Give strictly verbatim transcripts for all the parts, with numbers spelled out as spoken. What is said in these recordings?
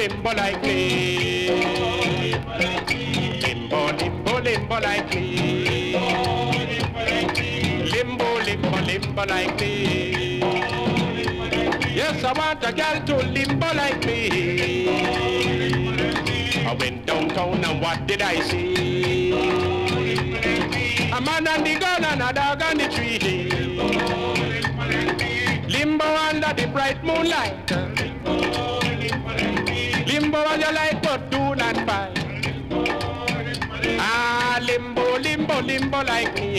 limbo like me. Limbo, limbo, limbo like me. Limbo, limbo, limbo like me. Yes, I want a girl to limbo like me. I went downtown and what did I see? A man and the gun and a dog on the tree. Limbo under the bright moonlight. Limbo on your light but do not fight. Ah, limbo, limbo, limbo like me.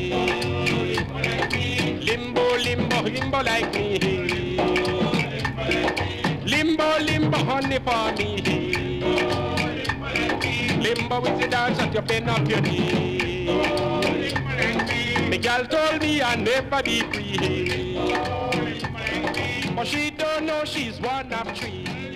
Limbo, limbo, limbo like me. Limbo, limbo, honey for me. Limbo with the dance at your bend up your knee. The girl told me I'll never be free, but she don't know she's one of three.